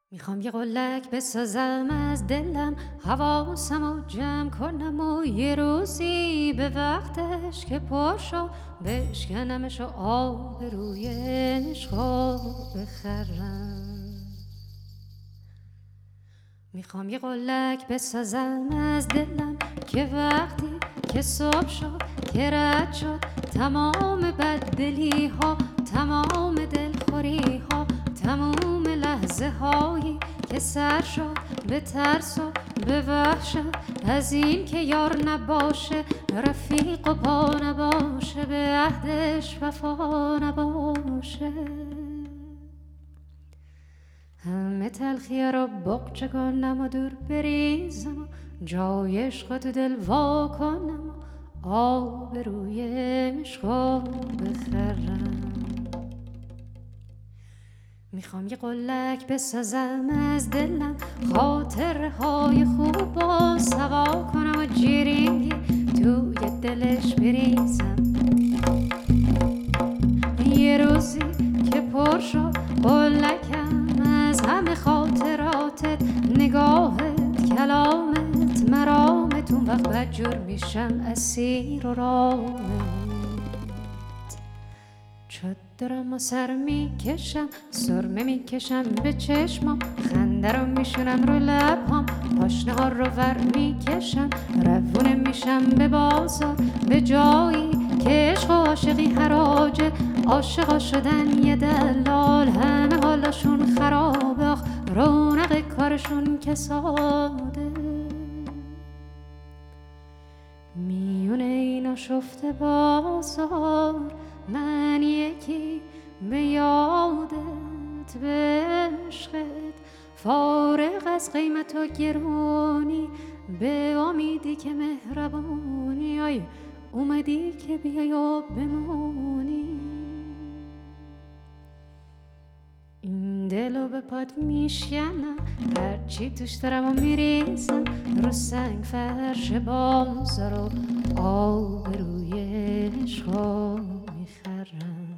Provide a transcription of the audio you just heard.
میخوام یه قلک بسازم از دلم، حواسم رو جمع کنم و یه روزی به وقتش که پرشو بشکنمش و آب روی عشقا بخرم. میخوام یه قلک بسازم از دلم که وقتی که صبح شد که رد شد تمام بددلی ها، تمام دلخوری ها، تمام لحظه هایی که سر شد به ترس و به وحشت از این که یار نباشه، رفیق و پا نباشه، به عهدش وفا نباشه. همه تلخیه رو بغچه کنم و دور بریزم و جای عشق تو دل وا کنم و آب روی عشقا بخرم. میخوام یه قلک بسازم از دلم، خاطره های خوب با سوا کنم و جیرینگی توی دلش بریزم. یه روزی که پر شد قلکم از همه خاطراتت، نگاهت، کلامت، مرامت، اون وقت بدجور میشم اسیر و رامت. چادرم و سر میکشم، سرمه میکشم به چشمام، خنده رو میشونم رو لبهام، پاشنه ها رو ور میکشم، روونه میشم به بازار، به جایی که عشق و عاشقی حراجه، عاشقا شدن یه دلال، همه حالشون خرابه، آخ رونق کارشون کساده. میونه اینا شفته بازار، من یکی به یادت، به عشقت، فارغ از قیمت و گرونی، به امیدی که مهربونی، آی اومدی که بیای و بمونی. این دلو به پات میشکنم، هرچی توش دارم و میریزم رو سنگ فرش بازار و آب روی عشقا میخرم.